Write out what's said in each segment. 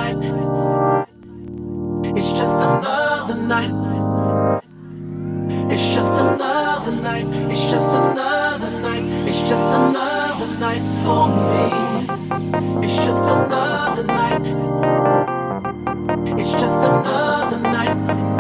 night. It's just another night. It's just another night. It's just another night. It's just another night for me. It's just another night. It's just another night.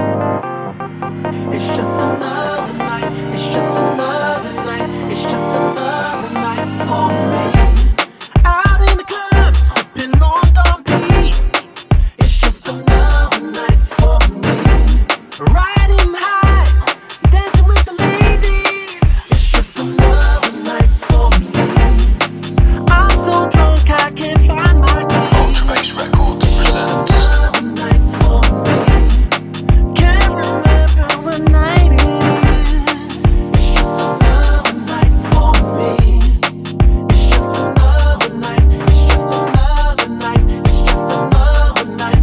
It's just another night. It's just another night. It's just another night for me. Out in the club, sipping on Dom P. It's just another night for me. Riding high, dancing with the ladies. It's just another night for me. I'm so drunk I can't find my keys. Ultrabass Records presents Another night for me. Can't remember what night it is. It's just another night for me. It's just another night. It's just another night. It's just another night.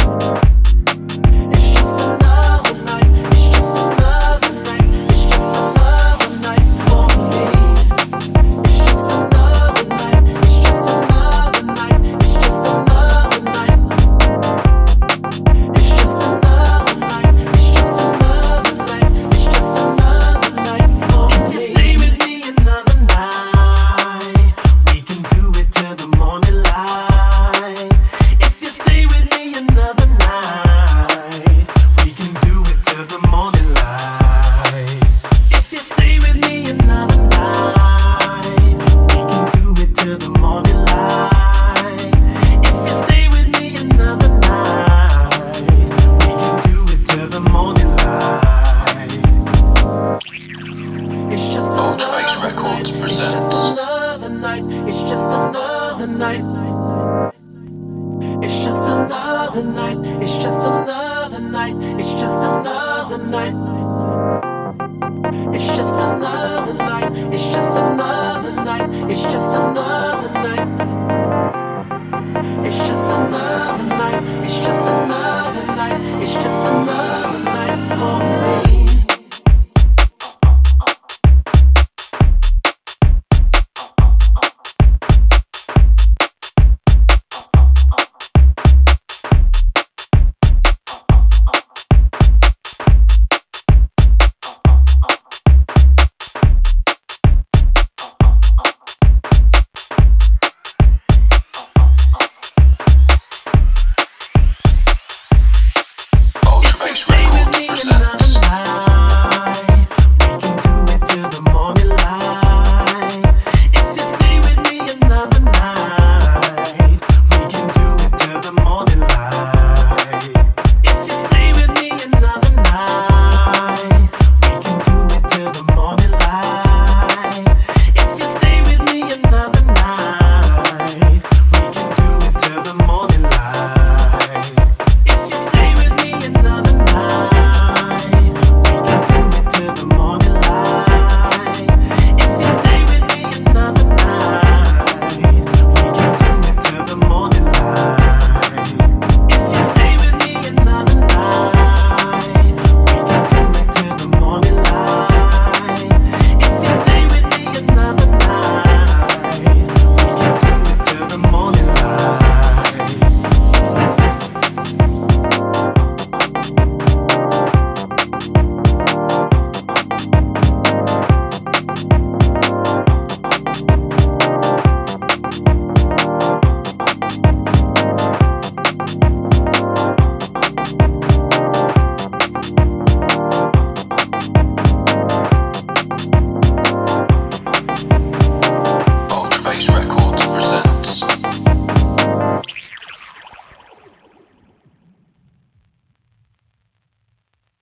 It's just another night. It's just another night. It's just another night for me. It's just another night. It's just another night. It's just another night. It's just another night. It's just another night. It's just another night for me. If you stay with me another night, we can do it till the morning light. If you stay with me another night, we can do it till the morning light. If you stay with me another night, we can do it till the morning light. If you stay with me another night, we can do it till the morning light. It's just Ultrabass Records presents another night. It's just another night. It's just another night. It's just another night. It's just another night. It's just another night. It's just another night. It's just another